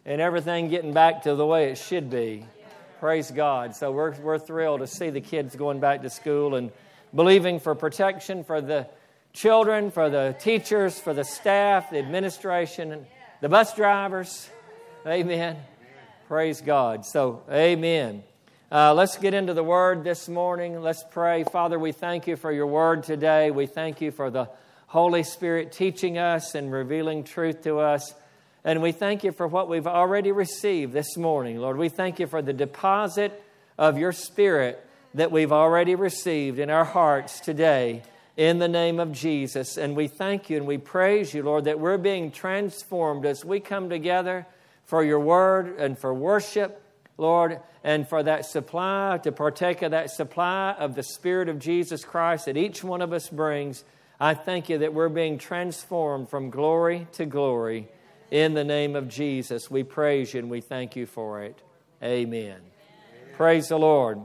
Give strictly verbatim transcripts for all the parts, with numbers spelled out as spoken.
and everything getting back to the way it should be. Praise God. So we're we're thrilled to see the kids going back to school and believing for protection for the children, for the teachers, for the staff, the administration, and the bus drivers. Amen. Praise God. So, amen. Uh, let's get into the Word this morning. Let's pray. Father, we thank you for your Word today. We thank you for the Holy Spirit teaching us and revealing truth to us. And we thank you for what we've already received this morning. Lord, we thank you for the deposit of your Spirit that we've already received in our hearts today in the name of Jesus. And we thank you and we praise you, Lord, that we're being transformed as we come together for your Word and for worship, Lord, and for that supply, to partake of that supply of the Spirit of Jesus Christ that each one of us brings. I thank you that we're being transformed from glory to glory. In the name of Jesus, we praise you and we thank you for it. Amen. Amen. Praise the Lord.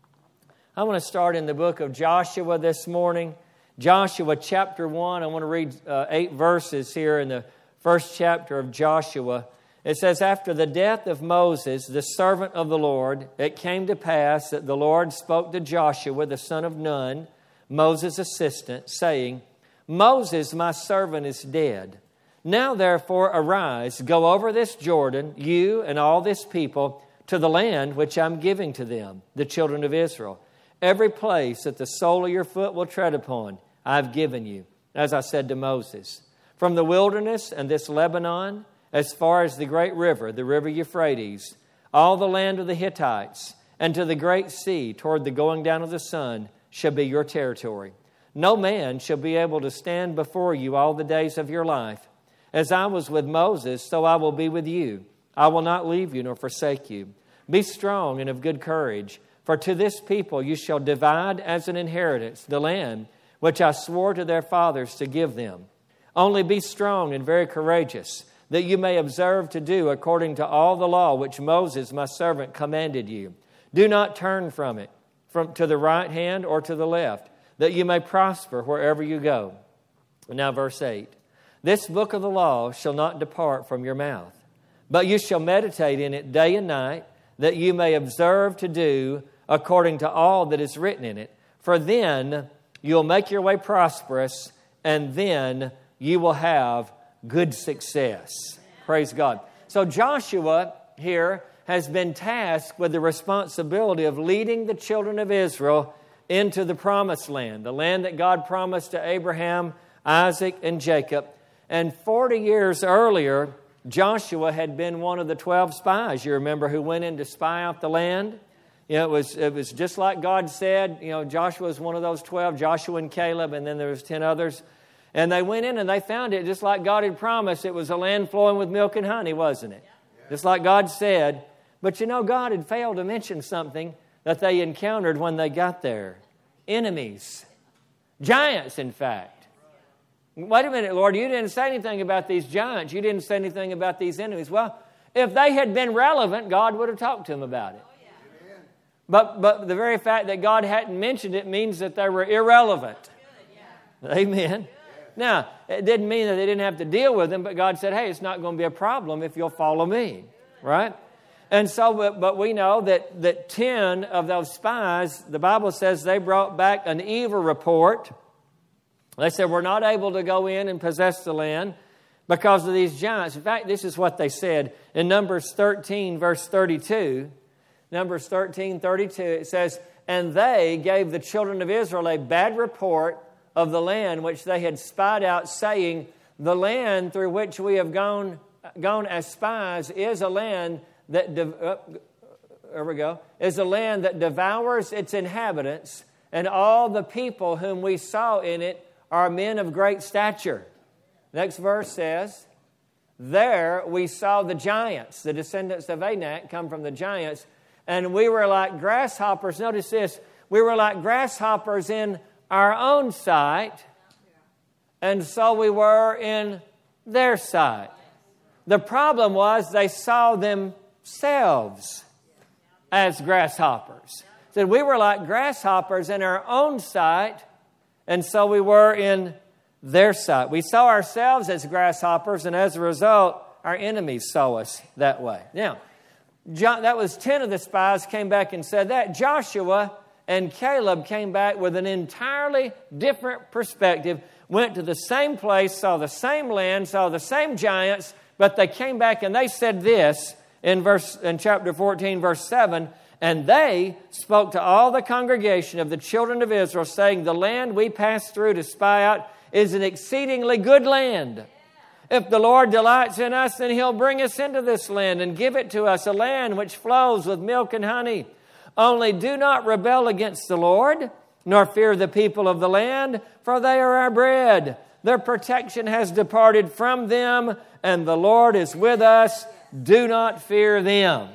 I want to start in the book of Joshua this morning. Joshua chapter one. I want to read uh, eight verses here in the first chapter of Joshua. It says, after the death of Moses, the servant of the Lord, it came to pass that the Lord spoke to Joshua, the son of Nun, Moses' assistant, saying, Moses, my servant, is dead. Now, therefore, arise, go over this Jordan, you and all this people, to the land which I'm giving to them, the children of Israel. Every place that the sole of your foot will tread upon, I've given you, as I said to Moses. From the wilderness and this Lebanon, as far as the great river, the river Euphrates, all the land of the Hittites, and to the great sea, toward the going down of the sun, shall be your territory. No man shall be able to stand before you all the days of your life. As I was with Moses, so I will be with you. I will not leave you nor forsake you. Be strong and of good courage, for to this people you shall divide as an inheritance the land which I swore to their fathers to give them. Only be strong and very courageous, that you may observe to do according to all the law which Moses my servant commanded you. Do not turn from it, from to the right hand or to the left, that you may prosper wherever you go. Now verse eight. This book of the law shall not depart from your mouth, but you shall meditate in it day and night, that you may observe to do according to all that is written in it. For then you'll make your way prosperous, and then you will have good success. Praise God. So Joshua here has been tasked with the responsibility of leading the children of Israel into the promised land, the land that God promised to Abraham, Isaac, and Jacob. And forty years earlier, Joshua had been one of the twelve spies, you remember, who went in to spy out the land. You know, it was it was just like God said. You know, Joshua was one of those twelve, Joshua and Caleb, and then there was ten others. And they went in and they found it just like God had promised. It was a land flowing with milk and honey, wasn't it? Just like God said. But you know, God had failed to mention something that they encountered when they got there. Enemies. Giants, in fact. Wait a minute, Lord, you didn't say anything about these giants. You didn't say anything about these enemies. Well, if they had been relevant, God would have talked to them about it. But, but the very fact that God hadn't mentioned it means that they were irrelevant. Amen. Now, it didn't mean that they didn't have to deal with them, but God said, hey, it's not going to be a problem if you'll follow me, right? And so, but, but we know that, that ten of those spies, the Bible says they brought back an evil report. They said, we're not able to go in and possess the land because of these giants. In fact, this is what they said in Numbers thirteen, verse thirty-two. Numbers thirteen, thirty-two, it says, and they gave the children of Israel a bad report of the land which they had spied out, saying, the land through which we have gone gone as spies is a land that de- uh, there we go is a land that devours its inhabitants, and all the people whom we saw in it are men of great stature. Next verse says, there we saw the giants, the descendants of Anak come from the giants, and we were like grasshoppers. Notice this, we were like grasshoppers in our own sight, and so we were in their sight. The problem was they saw themselves as grasshoppers. Said we were like grasshoppers in our own sight, and so we were in their sight. We saw ourselves as grasshoppers, and as a result, our enemies saw us that way. Now, Jo- that was ten of the spies came back and said that. Joshua and Caleb came back with an entirely different perspective, went to the same place, saw the same land, saw the same giants, but they came back and they said this in verse in chapter fourteen, verse seven, and they spoke to all the congregation of the children of Israel, saying, the land we passed through to spy out is an exceedingly good land. If the Lord delights in us, then He'll bring us into this land and give it to us, a land which flows with milk and honey. Only do not rebel against the Lord, nor fear the people of the land, for they are our bread. Their protection has departed from them, and the Lord is with us. Do not fear them.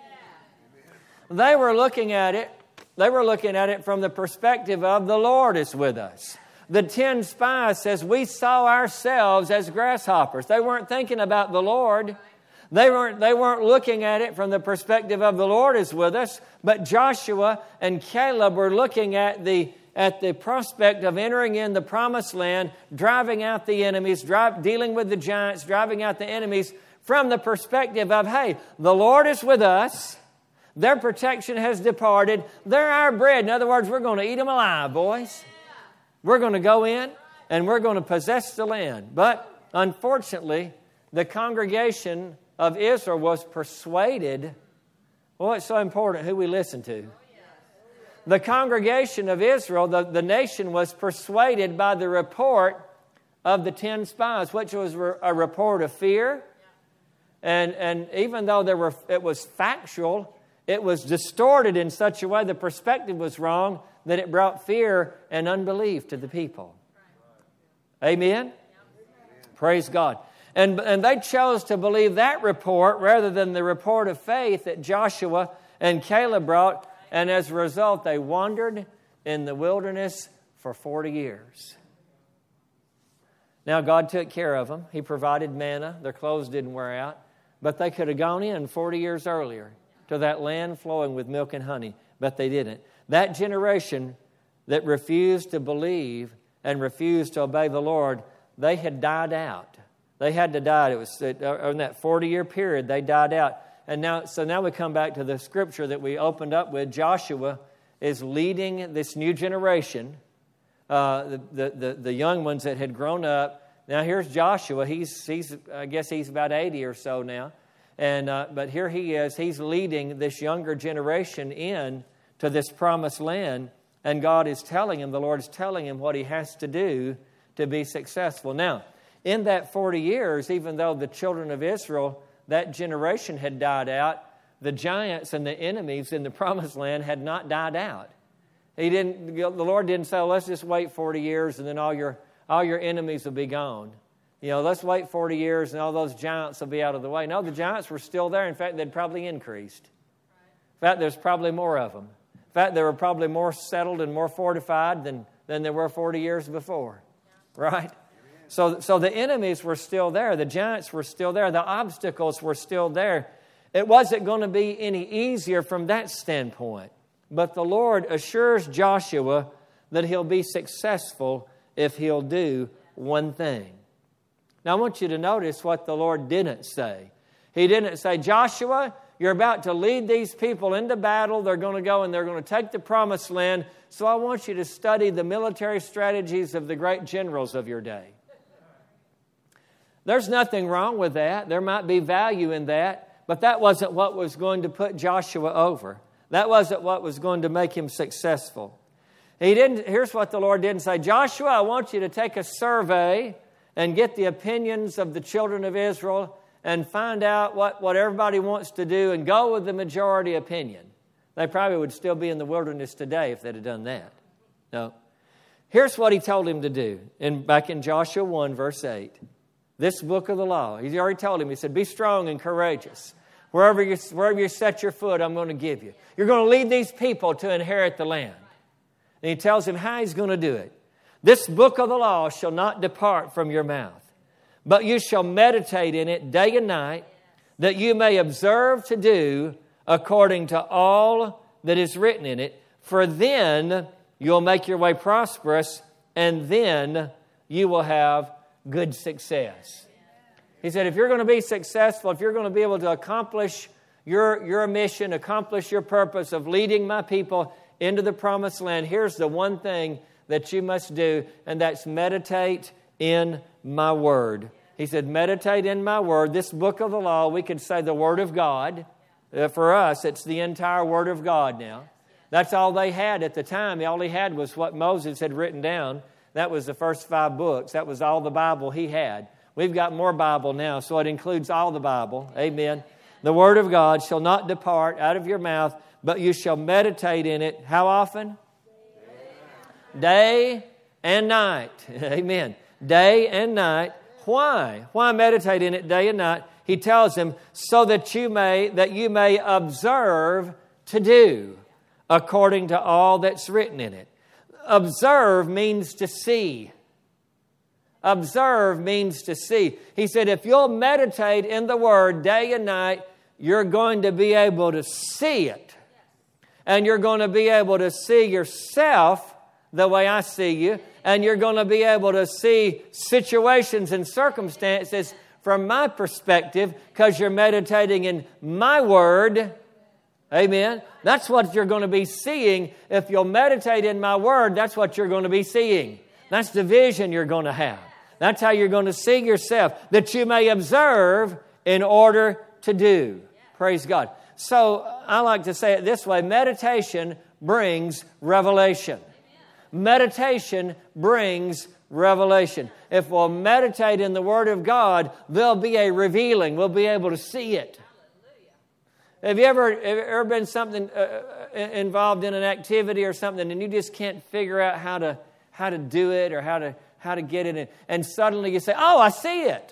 They were looking at it, they were looking at it from the perspective of the Lord is with us. The ten spies says we saw ourselves as grasshoppers. They weren't thinking about the Lord. They weren't, they weren't looking at it from the perspective of the Lord is with us. But Joshua and Caleb were looking at the, at the prospect of entering in the promised land, driving out the enemies, drive, dealing with the giants, driving out the enemies from the perspective of, hey, the Lord is with us. Their protection has departed. They're our bread. In other words, we're going to eat them alive, boys. We're going to go in and we're going to possess the land. But unfortunately, the congregation of Israel was persuaded. Well, it's so important who we listen to. The congregation of Israel, the, the nation, was persuaded by the report of the ten spies, which was a report of fear. And, and even though there were, it was factual, it was distorted in such a way, the perspective was wrong, that it brought fear and unbelief to the people. Amen? Praise God. And, and they chose to believe that report rather than the report of faith that Joshua and Caleb brought. And as a result, they wandered in the wilderness for forty years. Now, God took care of them. He provided manna. Their clothes didn't wear out. But they could have gone in forty years earlier to that land flowing with milk and honey. But they didn't. That generation that refused to believe and refused to obey the Lord, they had died out. They had to die. It was in that forty-year period, they died out. And now, so now we come back to the scripture that we opened up with. Joshua is leading this new generation, uh, the, the, the, the young ones that had grown up. Now here's Joshua. He's, he's I guess he's about eighty or so now. And uh, but here he is. He's leading this younger generation in to this promised land, and God is telling him, the Lord is telling him what he has to do to be successful. Now, in that forty years, even though the children of Israel, that generation had died out, the giants and the enemies in the promised land had not died out. He didn't. The Lord didn't say, well, let's just wait forty years and then all your all your enemies will be gone. You know, let's wait forty years and all those giants will be out of the way. No, the giants were still there. In fact, they'd probably increased. In fact, there's probably more of them. In fact, they were probably more settled and more fortified than, than there were forty years before. Right? So, so the enemies were still there. The giants were still there. The obstacles were still there. It wasn't going to be any easier from that standpoint. But the Lord assures Joshua that he'll be successful if he'll do one thing. Now, I want you to notice what the Lord didn't say. He didn't say, Joshua, you're about to lead these people into battle. They're going to go and they're going to take the promised land. So I want you to study the military strategies of the great generals of your day. There's nothing wrong with that. There might be value in that. But that wasn't what was going to put Joshua over. That wasn't what was going to make him successful. He didn't. Here's what the Lord didn't say. Joshua, I want you to take a survey and get the opinions of the children of Israel and find out what, what everybody wants to do and go with the majority opinion. They probably would still be in the wilderness today if they'd have done that. No. Here's what he told him to do. In, back in Joshua one, verse eight. This book of the law. He's already told him. He said, be strong and courageous. Wherever you, wherever you set your foot, I'm going to give you. You're going to lead these people to inherit the land. And he tells him how he's going to do it. This book of the law shall not depart from your mouth, but you shall meditate in it day and night, that you may observe to do according to all that is written in it. For then you'll make your way prosperous, and then you will have good success. He said, if you're going to be successful, if you're going to be able to accomplish your, your mission, accomplish your purpose of leading my people into the promised land, here's the one thing that you must do, and that's meditate in my word. He said, meditate in my word. This book of the law, we could say the word of God. Uh, for us, it's the entire word of God now. That's all they had at the time. All he had was what Moses had written down. That was the first five books. That was all the Bible he had. We've got more Bible now, so it includes all the Bible. Amen. The word of God shall not depart out of your mouth, but you shall meditate in it. How often? Day and night. Amen. Day and night. Why? Why meditate in it day and night? He tells him, so that you may that you may observe to do according to all that's written in it. Observe means to see. Observe means to see. He said, if you'll meditate in the Word day and night, you're going to be able to see it. And you're going to be able to see yourself the way I see you. And you're going to be able to see situations and circumstances from my perspective because you're meditating in my Word. Amen. That's what you're going to be seeing. If you'll meditate in my Word, that's what you're going to be seeing. That's the vision you're going to have. That's how you're going to see yourself, that you may observe in order to do. Praise God. So I like to say it this way. Meditation brings revelation. Meditation brings revelation. If we'll meditate in the Word of God, there'll be a revealing. We'll be able to see it. Have you ever, have you ever been something uh, involved in an activity or something, and you just can't figure out how to how to do it or how to how to get it in, and suddenly you say, "Oh, I see it."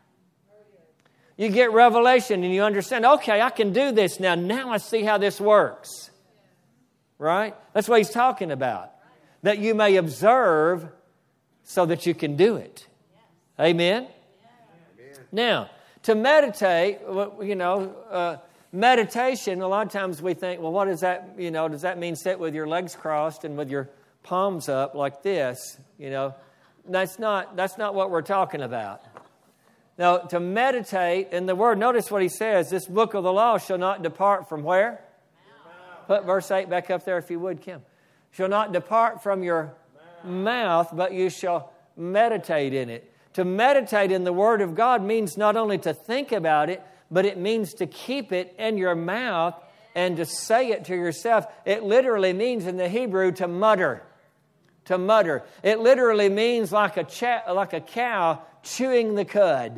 You get revelation and you understand. Okay, I can do this now. Now I see how this works. Right? That's what he's talking about. That you may observe, so that you can do it. Amen. Amen. Now, to meditate, you know. Uh, Meditation, a lot of times we think, well, what does that, you know, does that mean sit with your legs crossed and with your palms up like this? You know, that's not, that's not what we're talking about. Now, to meditate in the Word, notice what he says, this book of the law shall not depart from where? Put verse eight back up there if you would, Kim. Shall not depart from your mouth, but you shall meditate in it. To meditate in the Word of God means not only to think about it, but it means to keep it in your mouth and to say it to yourself. It literally means in the Hebrew to mutter. To mutter. It literally means like a cha- like a cow chewing the cud.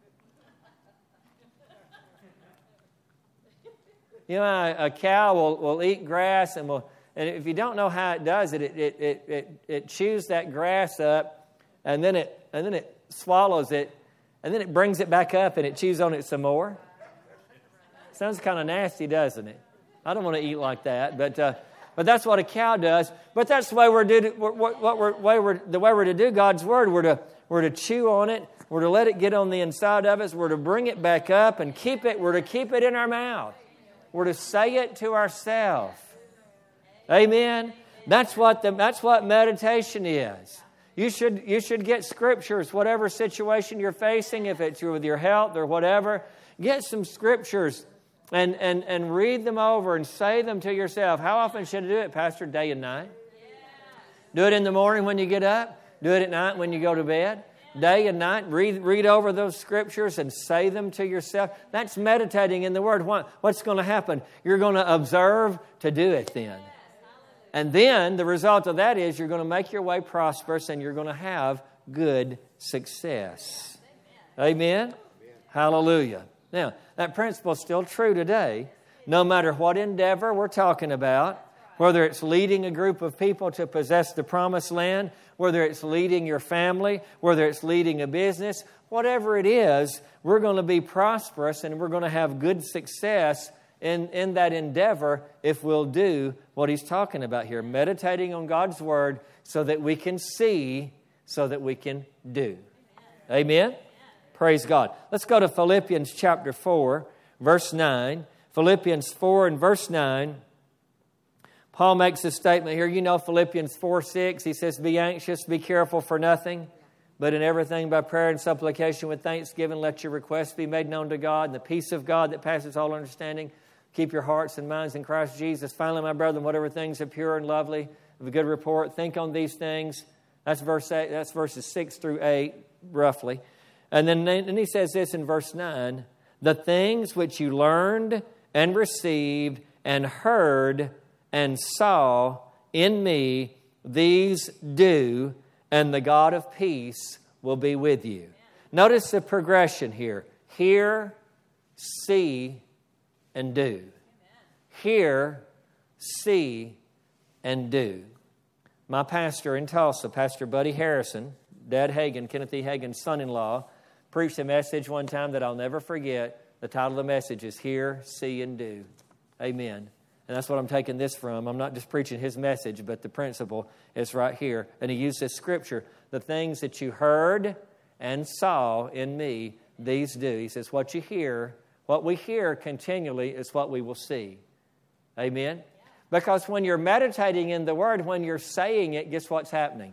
You know, a, a cow will, will eat grass, and will, and if you don't know how it does it, it it, it it it chews that grass up, and then it and then it swallows it. And then it brings it back up and it chews on it some more. Sounds kind of nasty, doesn't it? I don't want to eat like that, but uh, but that's what a cow does. But that's the way we're do what, what we're way we're the way we're to do God's Word. We're to we're to chew on it. We're to let it get on the inside of us. We're to bring it back up and keep it. We're to keep it in our mouth. We're to say it to ourselves. Amen. That's what the that's what meditation is. You should you should get scriptures, whatever situation you're facing, if it's with your health or whatever. Get some scriptures and, and, and read them over and say them to yourself. How often should I do it, Pastor? Day and night? Do it in the morning when you get up. Do it at night when you go to bed. Day and night. Read, read over those scriptures and say them to yourself. That's meditating in the Word. What, what's going to happen? You're going to observe to do it then. And then the result of that is you're going to make your way prosperous and you're going to have good success. Amen? Amen? Hallelujah. Now, that principle is still true today. No matter what endeavor we're talking about, whether it's leading a group of people to possess the promised land, whether it's leading your family, whether it's leading a business, whatever it is, we're going to be prosperous and we're going to have good success in, in that endeavor if we'll do what he's talking about here. Meditating on God's Word so that we can see, so that we can do. Amen? Amen? Praise God. Let's go to Philippians chapter four, verse nine. Philippians four and verse nine. Paul makes a statement here. You know Philippians four six. He says, be anxious, be careful for nothing, But in everything by prayer and supplication with thanksgiving, let your requests be made known to God. And the peace of God that passes all understanding, keep your hearts and minds in Christ Jesus. Finally, my brethren, whatever things are pure and lovely, of a good report, think on these things. That's verse eight, that's verses six through eight, roughly. And then, then he says this in verse nine, the things which you learned and received and heard and saw in me, these do, and the God of peace will be with you. Amen. Notice the progression here. Hear, see, and do. Amen. Hear, see, and do. My pastor in Tulsa, Pastor Buddy Harrison, Dad Hagin, Kenneth E. Hagin's son-in-law, preached a message one time that I'll never forget. The title of the message is Hear, See, and Do. Amen. And that's what I'm taking this from. I'm not just preaching his message, but the principle is right here. And he used this scripture, the things that you heard and saw in me, these do. He says, what you hear, what we hear continually is what we will see. Amen? Because when you're meditating in the Word, when you're saying it, guess what's happening?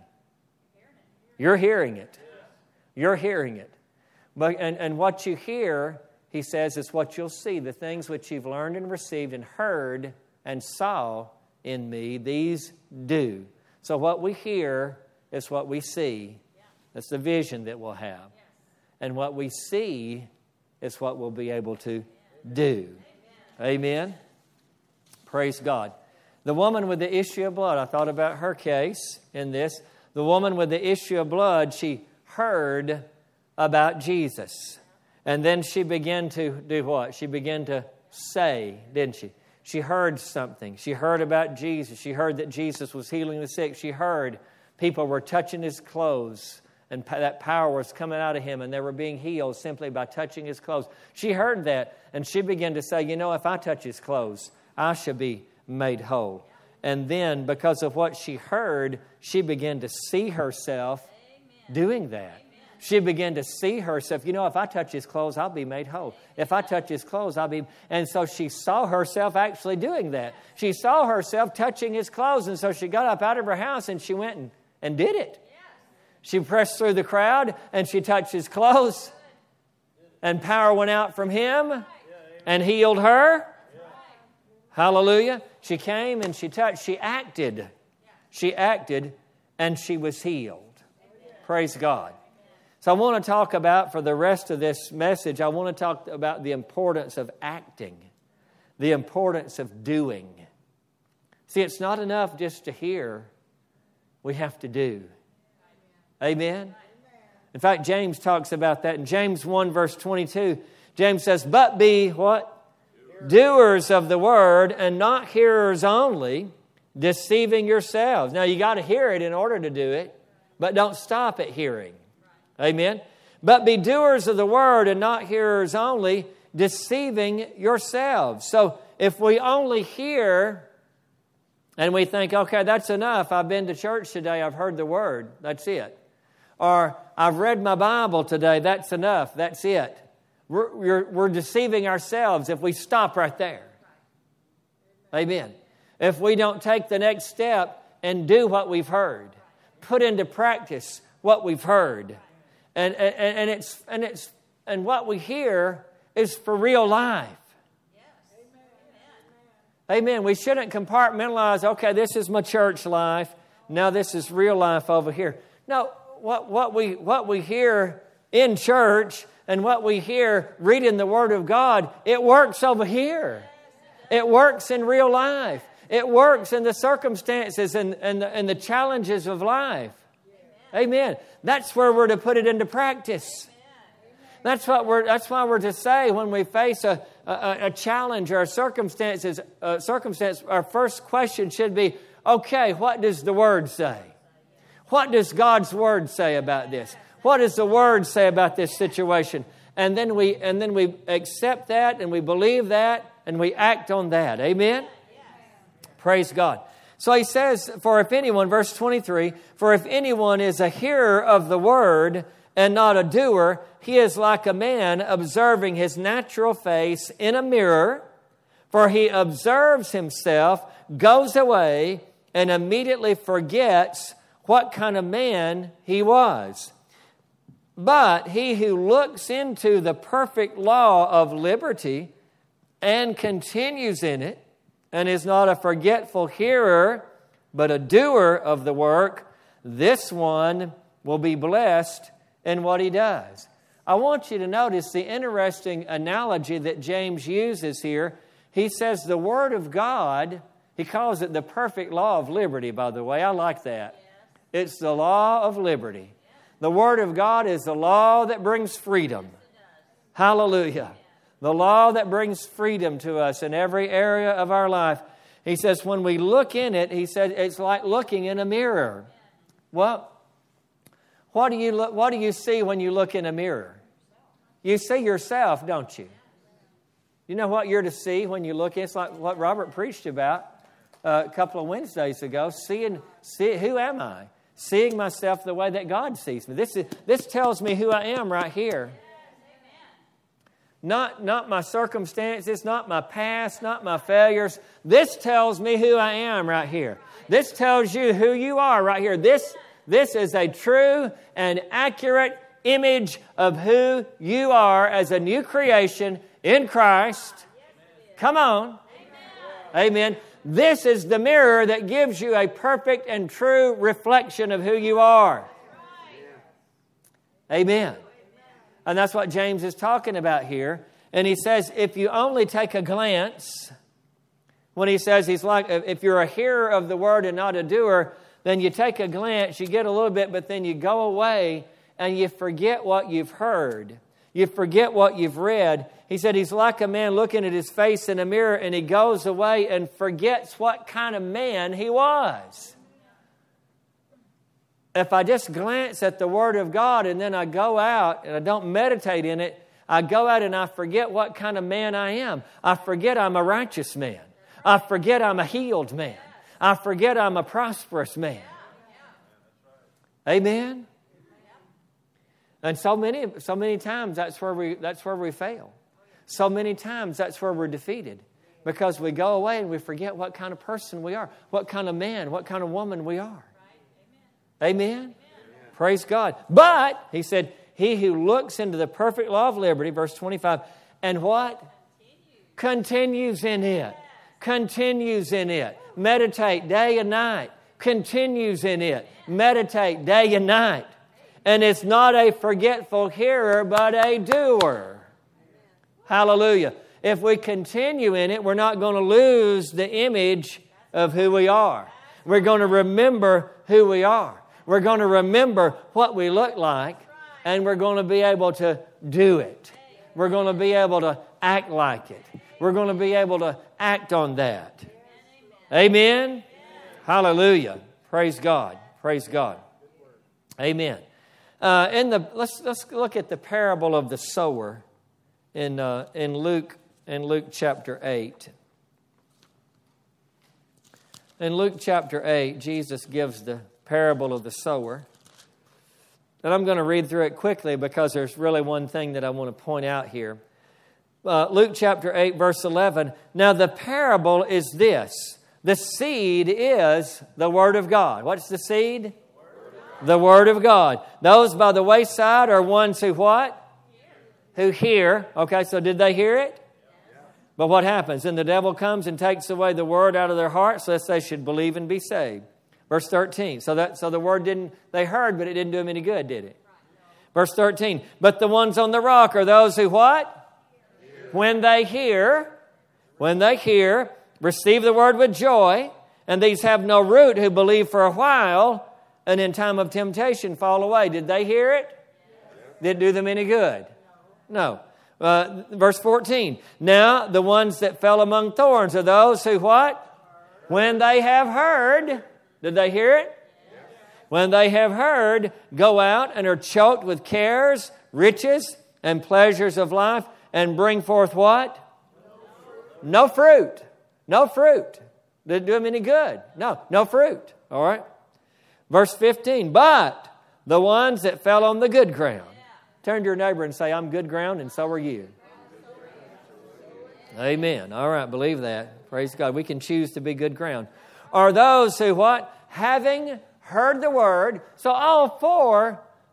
You're hearing it. You're hearing it. But, and, and what you hear, he says, is what you'll see. The things which you've learned and received and heard and saw in me, these do. So what we hear is what we see. That's the vision that we'll have. And what we see is what we'll be able to do. Amen? Praise God. The woman with the issue of blood, I thought about her case in this. The woman with the issue of blood, she heard about Jesus. And then she began to do what? She began to say, didn't she? She heard something. She heard about Jesus. She heard that Jesus was healing the sick. She heard people were touching His clothes, and that power was coming out of Him, and they were being healed simply by touching His clothes. She heard that, and she began to say, you know, if I touch His clothes, I shall be made whole. And then, because of what she heard, she began to see herself Amen. Doing that. Amen. She began to see herself, you know, if I touch His clothes, I'll be made whole. If I touch His clothes, I'll be... And so she saw herself actually doing that. She saw herself touching His clothes, and so she got up out of her house and she went and, and did it. She pressed through the crowd and she touched His clothes, and power went out from Him and healed her. Hallelujah. She came and she touched. She acted. She acted and she was healed. Praise God. So I want to talk about, for the rest of this message, I want to talk about the importance of acting, the importance of doing. See, it's not enough just to hear. We have to do. Amen? In fact, James talks about that in James one, verse twenty-two. James says, but be what? Doers of the word and not hearers only, deceiving yourselves. Now, you got to hear it in order to do it, but don't stop at hearing. Amen? But be doers of the word and not hearers only, deceiving yourselves. So, if we only hear and we think, okay, that's enough. I've been to church today. I've heard the word. That's it. Or, I've read my Bible today. That's enough. That's it. We're, we're, we're deceiving ourselves if we stop right there. Amen. If we don't take the next step and do what we've heard, put into practice what we've heard, and and, and it's and it's and what we hear is for real life. Amen. We shouldn't compartmentalize. Okay, this is my church life. Now this is real life over here. No, what what we what we hear in church and what we hear reading the Word of God, it works over here. It works in real life. It works in the circumstances and, and, and the challenges of life. Amen. That's where we're to put it into practice. That's what we're. That's why we're to say when we face a, a, a challenge or a circumstances, a circumstance, our first question should be, okay, what does the Word say? What does God's Word say about this? What does the Word say about this situation? And then we and then we accept that and we believe that and we act on that. Amen? Praise God. So he says, for if anyone, verse twenty-three, for if anyone is a hearer of the Word and not a doer, he is like a man observing his natural face in a mirror, for he observes himself, goes away, and immediately forgets what kind of man he was. But he who looks into the perfect law of liberty and continues in it, and is not a forgetful hearer, but a doer of the work, this one will be blessed in what he does. I want you to notice the interesting analogy that James uses here. He says the Word of God, he calls it the perfect law of liberty, by the way. I like that. It's the law of liberty. The Word of God is the law that brings freedom. Hallelujah. The law that brings freedom to us in every area of our life. He says when we look in it, he said it's like looking in a mirror. Well, what do you look, what do you see when you look in a mirror? You see yourself, don't you? You know what you're to see when you look? It's like what Robert preached about uh, a couple of Wednesdays ago. Seeing, see, who am I? Seeing myself the way that God sees me. This is this tells me who I am right here. Not, not my circumstances, not my past, not my failures. This tells me who I am right here. This tells you who you are right here. This, this is a true and accurate image of who you are as a new creation in Christ. Come on. Amen. This is the mirror that gives you a perfect and true reflection of who you are. Amen. And that's what James is talking about here. And he says, if you only take a glance, when he says he's like, if you're a hearer of the word and not a doer, then you take a glance, you get a little bit, but then you go away and you forget what you've heard. You forget what you've read. He said he's like a man looking at his face in a mirror and he goes away and forgets what kind of man he was. If I just glance at the Word of God and then I go out and I don't meditate in it, I go out and I forget what kind of man I am. I forget I'm a righteous man. I forget I'm a healed man. I forget I'm a prosperous man. Amen? And so many, so many times that's where we that's where we fail. So many times that's where we're defeated. Because we go away and we forget what kind of person we are, what kind of man, what kind of woman we are. Amen? Amen? Praise God. But, he said, he who looks into the perfect law of liberty, verse twenty-five, and what? Continues, Continues in it. Continues in it. Meditate day and night. Continues in it. Meditate day and night. And it's not a forgetful hearer, but a doer. Hallelujah. If we continue in it, we're not going to lose the image of who we are. We're going to remember who we are. We're going to remember what we look like, and we're going to be able to do it. We're going to be able to act like it. We're going to be able to act on that. Amen? Hallelujah. Praise God. Praise God. Amen. Uh, in the let's let's look at the parable of the sower in uh, in Luke in Luke chapter eight. In Luke chapter eight, Jesus gives the parable of the sower. And I'm going to read through it quickly because there's really one thing that I want to point out here. Uh, Luke chapter eight, verse eleven. Now the parable is this. The seed is the Word of God. What's the seed? The Word of God. Those by the wayside are ones who what? Who hear. Okay, so did they hear it? But what happens? Then the devil comes and takes away the Word out of their hearts, lest they should believe and be saved. Verse thirteen. So that so the Word didn't, they heard, but it didn't do them any good, did it? Verse thirteen. But the ones on the rock are those who what? Hear. When they hear, when they hear, receive the Word with joy, and these have no root who believe for a while, and in time of temptation fall away. Did they hear it? Did it do them any good? No. Uh, verse fourteen. Now the ones that fell among thorns are those who what? When they have heard. Did they hear it? When they have heard, go out and are choked with cares, riches, and pleasures of life, and bring forth what? No fruit. No fruit. Did it do them any good? No. No fruit. All right. Verse fifteen. But the ones that fell on the good ground. Turn to your neighbor and say, I'm good ground and so are you. Amen. All right. Believe that. Praise God. We can choose to be good ground. Are those who what? Having heard the word. So all four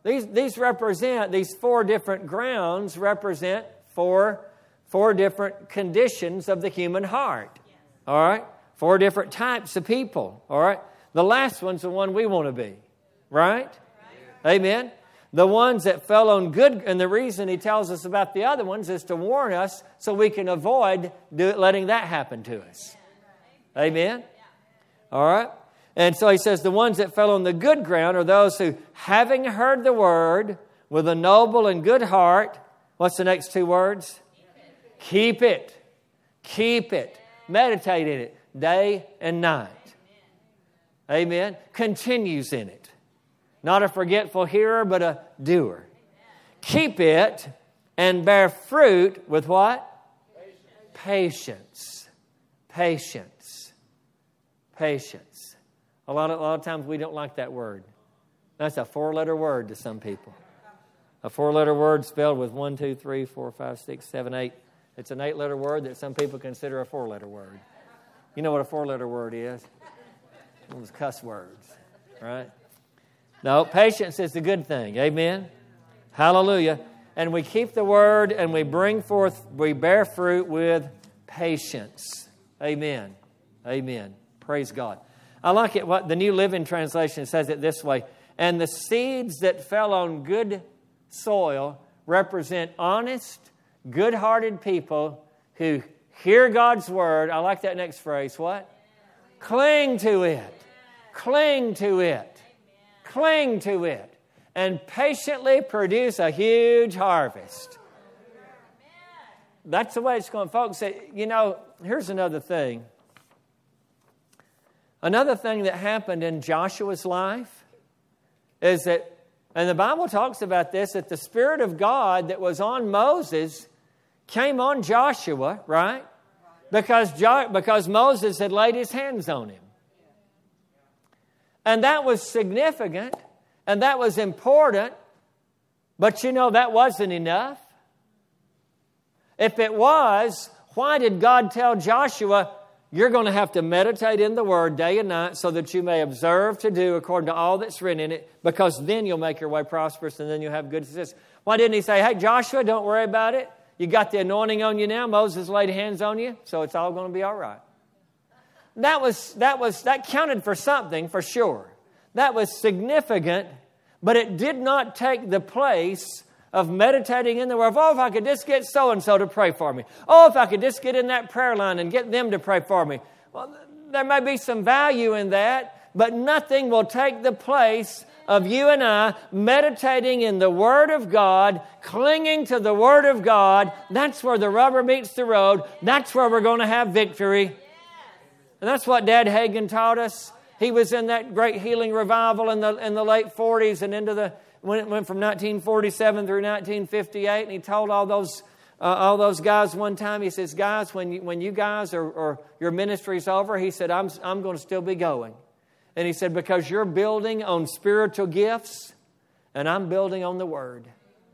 These, these represent, these four different grounds represent four, four different conditions of the human heart. All right? Four different types of people. All right? The last one's the one we want to be. Right? Amen? The ones that fell on good, and the reason he tells us about the other ones is to warn us so we can avoid do, letting that happen to us. Amen? All right? And so he says the ones that fell on the good ground are those who, having heard the word with a noble and good heart, what's the next two words? Keep it. Keep it. Meditate in it day and night. Amen. Continues in it. Not a forgetful hearer, but a doer. Keep it and bear fruit with what? Patience. Patience. Patience. A lot of, a lot of times we don't like that word. That's a four-letter word to some people. A four-letter word spelled with one, two, three, four, five, six, seven, eight. It's an eight-letter word that some people consider a four-letter word. You know what a four-letter word is? Those cuss words, right? No, patience is the good thing. Amen? Hallelujah. And we keep the word and we bring forth, we bear fruit with patience. Amen. Amen. Praise God. I like it. What the New Living Translation says it this way. And the seeds that fell on good soil represent honest, good-hearted people who hear God's word. I like that next phrase. What? Cling to it. Cling to it. Cling to it. And patiently produce a huge harvest. That's the way it's going. Folks, you know, here's another thing. Another thing that happened in Joshua's life is that, and the Bible talks about this, that the Spirit of God that was on Moses came on Joshua, right? Because, jo- because Moses had laid his hands on him. And that was significant, and that was important, but you know, that wasn't enough. If it was, why did God tell Joshua, you're going to have to meditate in the Word day and night so that you may observe to do according to all that's written in it, because then you'll make your way prosperous and then you'll have good success. Why didn't he say, hey, Joshua, don't worry about it. You got the anointing on you now. Moses laid hands on you, so it's all going to be all right. That was, that was, that counted for something, for sure. That was significant, but it did not take the place of meditating in the Word. Oh, if I could just get so-and-so to pray for me. Oh, if I could just get in that prayer line and get them to pray for me. Well, there may be some value in that, but nothing will take the place of you and I meditating in the Word of God, clinging to the Word of God. That's where the rubber meets the road. That's where we're going to have victory. And that's what Dad Hagin taught us. He was in that great healing revival in the in the late forties and into the when it went from nineteen forty-seven through nineteen fifty-eight, and he told all those uh, all those guys one time. He says, "Guys, when you, when you guys are or your ministry's over," he said, "I'm I'm going to still be going." And he said, "Because you're building on spiritual gifts, and I'm building on the Word."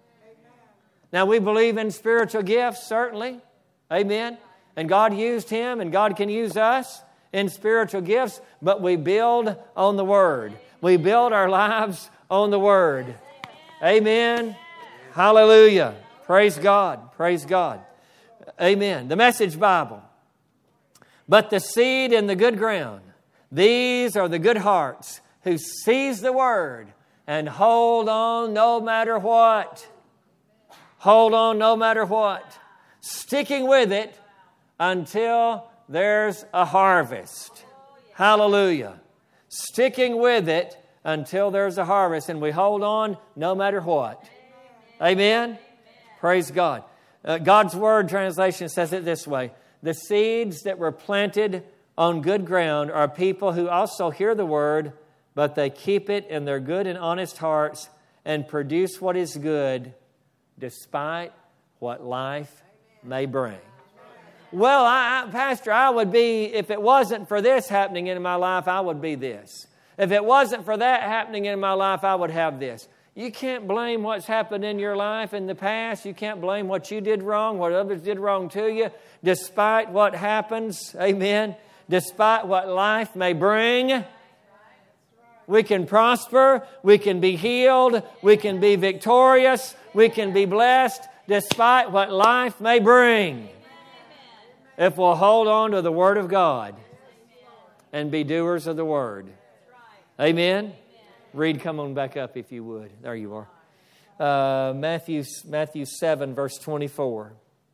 Now we believe in spiritual gifts, certainly, amen. And God used him, and God can use us in spiritual gifts, but we build on the Word. We build our lives on the Word. Amen. Hallelujah. Praise God. Praise God. Amen. The Message Bible. But the seed in the good ground, these are the good hearts who seize the Word and hold on no matter what. Hold on no matter what. Sticking with it until there's a harvest. Hallelujah. Sticking with it until there's a harvest. And we hold on no matter what. Amen? Amen? Praise God. Uh, God's Word translation says it this way. The seeds that were planted on good ground are people who also hear the Word, but they keep it in their good and honest hearts and produce what is good despite what life may bring. Well, I, I, Pastor, I would be, if it wasn't for this happening in my life, I would be this. If it wasn't for that happening in my life, I would have this. You can't blame what's happened in your life in the past. You can't blame what you did wrong, what others did wrong to you. Despite what happens, amen, despite what life may bring, we can prosper, we can be healed, we can be victorious, we can be blessed despite what life may bring. If we'll hold on to the Word of God and be doers of the Word. Amen? Read, come on back up if you would. There you are. Uh, Matthew, Matthew seven, verse twenty-four.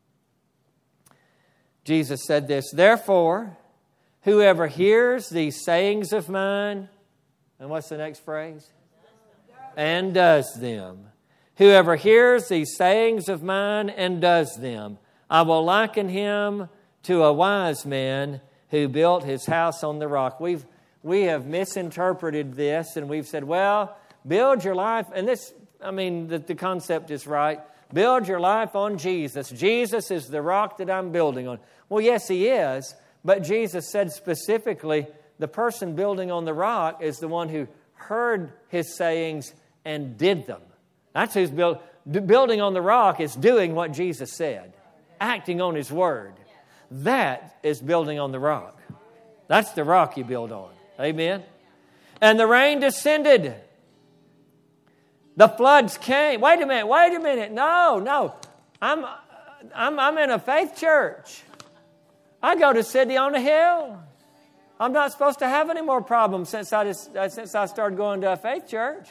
Jesus said this, "Therefore, whoever hears these sayings of mine," and what's the next phrase? "And does them. Whoever hears these sayings of mine and does them, I will liken him to a wise man who built his house on the rock." We've we have misinterpreted this, and we've said, well, build your life, and this, I mean, the, the concept is right. Build your life on Jesus. Jesus is the rock that I'm building on. Well, yes, He is, but Jesus said specifically, the person building on the rock is the one who heard His sayings and did them. That's who's build, building on the rock is doing what Jesus said, acting on His Word. That is building on the rock. That's the rock you build on. Amen. And the rain descended. The floods came. Wait a minute, wait a minute. No, no. I'm, I'm, I'm in a faith church. I go to Sydney on the Hill. I'm not supposed to have any more problems since I, just, since I started going to a faith church.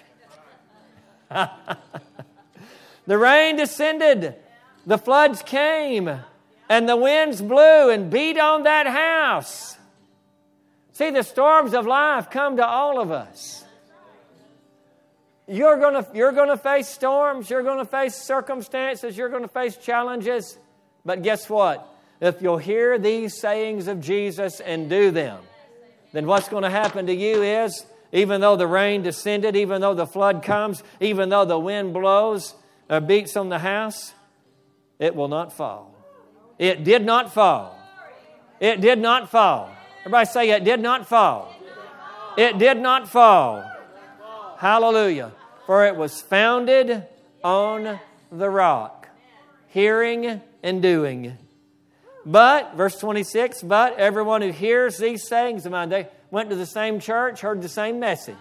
The rain descended. The floods came. And the winds blew and beat on that house. See, the storms of life come to all of us. You're going to, you're going to face storms. You're going to face circumstances. You're going to face challenges. But guess what? If you'll hear these sayings of Jesus and do them, then what's going to happen to you is, even though the rain descended, even though the flood comes, even though the wind blows or beats on the house, it will not fall. It did not fall. It did not fall. Everybody say, it did not fall. It did not fall. Hallelujah. For it was founded on the rock. Hearing and doing. But, verse twenty-six, but everyone who hears these sayings of mine, they went to the same church, heard the same message.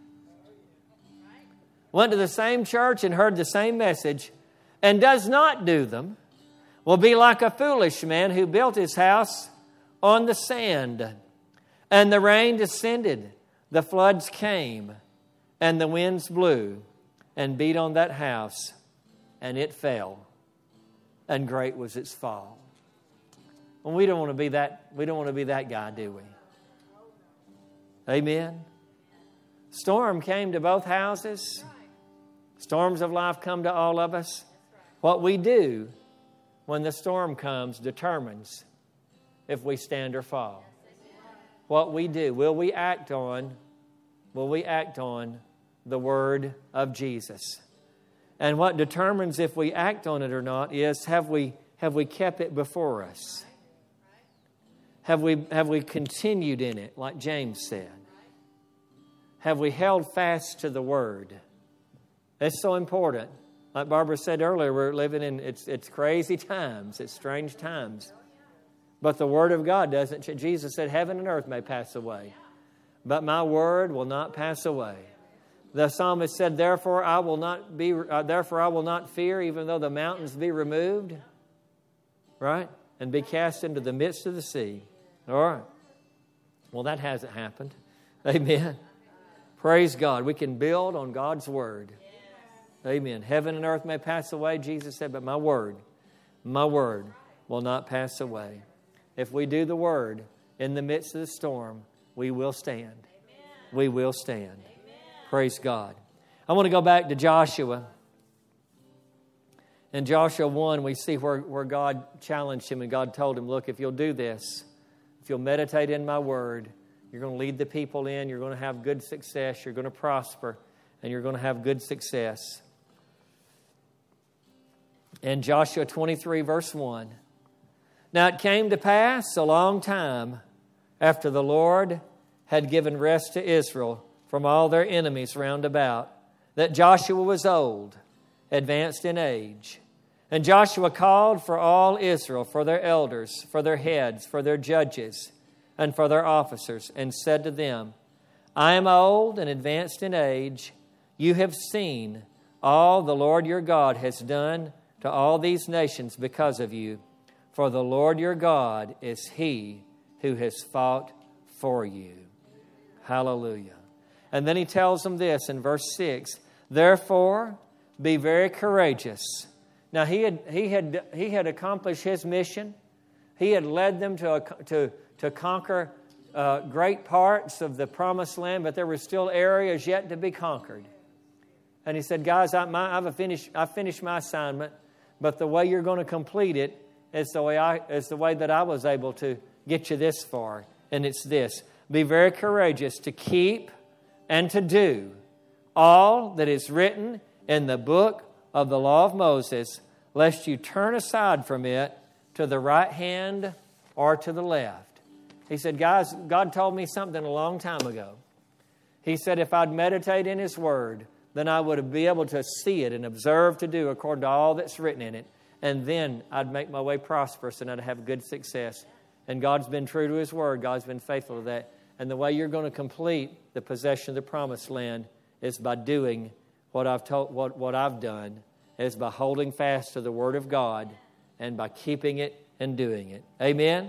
Went to the same church and heard the same message, and does not do them, will be like a foolish man who built his house on the sand. And the rain descended, the floods came, and the winds blew and beat on that house, and it fell, and great was its fall. Well, we don't want to be that, we don't want to be that guy, do we? Amen. Storm came to both houses. Storms of life come to all of us. What we do when the storm comes determines if we stand or fall. What we do, will we act on, will we act on the Word of Jesus? And what determines if we act on it or not is, have we, have we kept it before us? Have we, have we continued in it, like James said? Have we held fast to the Word? That's so important. Like Barbara said earlier, we're living in, it's, it's crazy times, it's strange times. But the Word of God doesn't change. Jesus said, heaven and earth may pass away, but my Word will not pass away. The psalmist said, therefore I will not be, uh, therefore I will not fear, even though the mountains be removed, right? And be cast into the midst of the sea. All right. Well, that hasn't happened. Amen. Praise God. We can build on God's Word. Amen. Heaven and earth may pass away, Jesus said, but my Word, my Word will not pass away. If we do the Word in the midst of the storm, we will stand. Amen. We will stand. Amen. Praise God. I want to go back to Joshua. In Joshua one, we see where, where God challenged him and God told him, look, if you'll do this, if you'll meditate in my Word, you're going to lead the people in, you're going to have good success, you're going to prosper, and you're going to have good success. In Joshua twenty-three, verse one, now it came to pass a long time after the Lord had given rest to Israel from all their enemies round about, that Joshua was old, advanced in age. And Joshua called for all Israel, for their elders, for their heads, for their judges, and for their officers, and said to them, I am old and advanced in age. You have seen all the Lord your God has done to all these nations because of you. For the Lord your God is He who has fought for you. Hallelujah. And then he tells them this in verse six. Therefore, be very courageous. Now, he had, he had, he had accomplished his mission. He had led them to, to, to conquer uh, great parts of the promised land, but there were still areas yet to be conquered. And he said, guys, I, my, I've finished, I've finished my assignment, but the way you're going to complete it is the way I, is the way that I was able to get you this far. And it's this. Be very courageous to keep and to do all that is written in the book of the law of Moses, lest you turn aside from it to the right hand or to the left. He said, guys, God told me something a long time ago. He said, if I'd meditate in His Word, then I would be able to see it and observe to do according to all that's written in it. And then I'd make my way prosperous and I'd have good success. And God's been true to His Word. God's been faithful to that. And the way you're going to complete the possession of the promised land is by doing what I've told, what, what I've done, is by holding fast to the Word of God and by keeping it and doing it. Amen? Amen.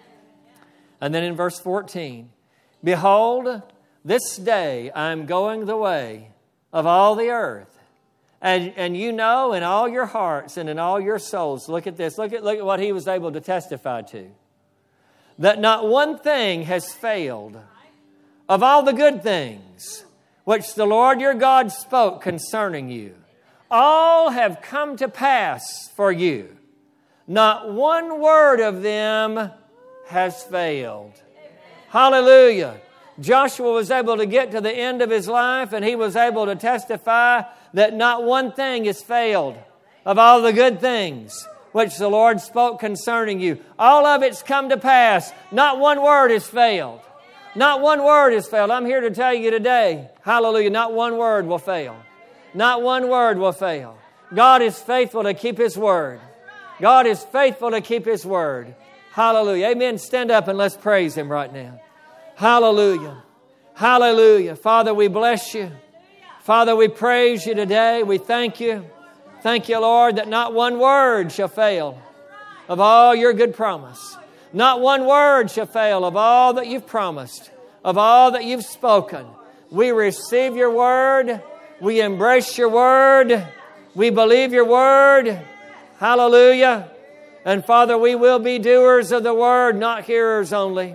And then in verse fourteen, behold, this day I am going the way of all the earth. And, and you know in all your hearts and in all your souls, look at this, look at, look at what he was able to testify to. That not one thing has failed of all the good things which the Lord your God spoke concerning you. All have come to pass for you. Not one word of them has failed. Hallelujah. Joshua was able to get to the end of his life and he was able to testify that not one thing has failed of all the good things which the Lord spoke concerning you. All of it's come to pass. Not one word has failed. Not one word has failed. I'm here to tell you today, hallelujah, not one word will fail. Not one word will fail. God is faithful to keep His Word. God is faithful to keep His Word. Hallelujah. Amen. Stand up and let's praise Him right now. Hallelujah. Hallelujah. Father, we bless You. Father, we praise You today. We thank You. Thank You, Lord, that not one word shall fail of all Your good promise. Not one word shall fail of all that You've promised, of all that You've spoken. We receive Your Word. We embrace Your Word. We believe Your Word. Hallelujah. And Father, we will be doers of the Word, not hearers only.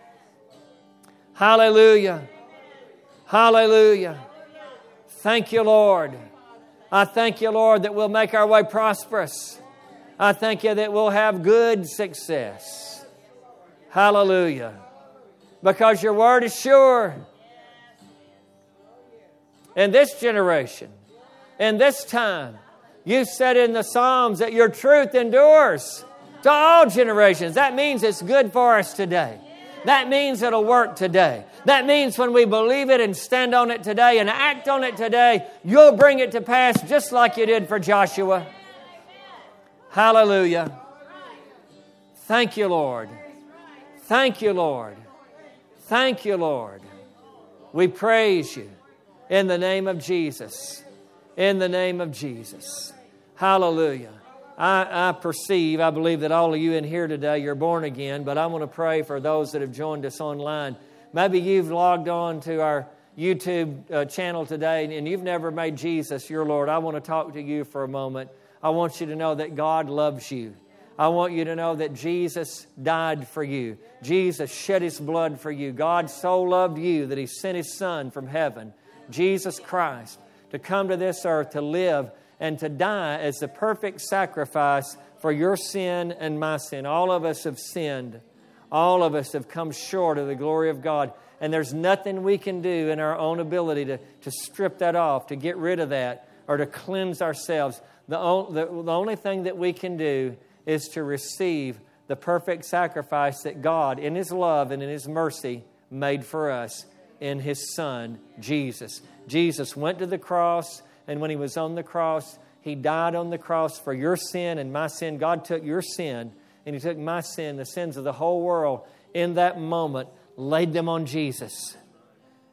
Hallelujah. Hallelujah. Thank You, Lord. I thank You, Lord, that we'll make our way prosperous. I thank You that we'll have good success. Hallelujah. Because Your Word is sure. In this generation, in this time, You said in the Psalms that Your truth endures to all generations. That means it's good for us today. That means it'll work today. That means when we believe it and stand on it today and act on it today, You'll bring it to pass just like You did for Joshua. Hallelujah. Thank You, Lord. Thank You, Lord. Thank You, Lord. We praise You in the name of Jesus. In the name of Jesus. Hallelujah. I, I perceive, I believe that all of you in here today, you're born again, but I want to pray for those that have joined us online. Maybe you've logged on to our YouTube uh, channel today and you've never made Jesus your Lord. I want to talk to you for a moment. I want you to know that God loves you. I want you to know that Jesus died for you. Jesus shed His blood for you. God so loved you that He sent His Son from heaven, Jesus Christ, to come to this earth to live and to die as the perfect sacrifice for your sin and my sin. All of us have sinned. All of us have come short of the glory of God. And there's nothing we can do in our own ability to, to strip that off, to get rid of that, or to cleanse ourselves. The, the, the only thing that we can do is to receive the perfect sacrifice that God, in His love and in His mercy, made for us in His Son, Jesus. Jesus went to the cross, and when He was on the cross, He died on the cross for your sin and my sin. God took your sin, and He took my sin, the sins of the whole world, in that moment, laid them on Jesus.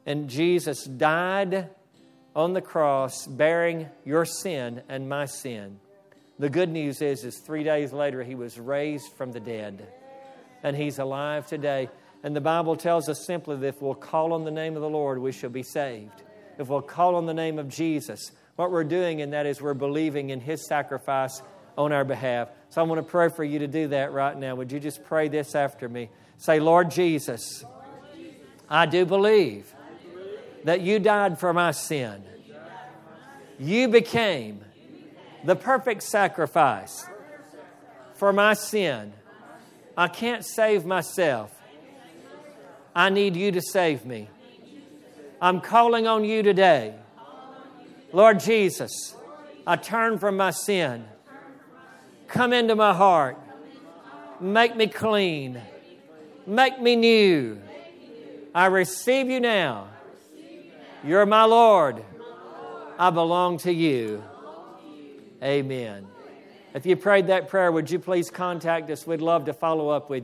And Jesus died on the cross bearing your sin and my sin. The good news is, is three days later He was raised from the dead. And He's alive today. And the Bible tells us simply that if we'll call on the name of the Lord, we shall be saved. If we'll call on the name of Jesus, what we're doing in that is we're believing in His sacrifice on our behalf. So I want to pray for you to do that right now. Would you just pray this after me? Say, Lord Jesus, I do believe that You died for my sin. You became the perfect sacrifice for my sin. I can't save myself. I need You to save me. I'm calling on You today. Lord Jesus, I turn from my sin. Come into my heart. Make me clean. Make me new. I receive You now. You're my Lord. I belong to You. Amen. If you prayed that prayer, would you please contact us? We'd love to follow up with you.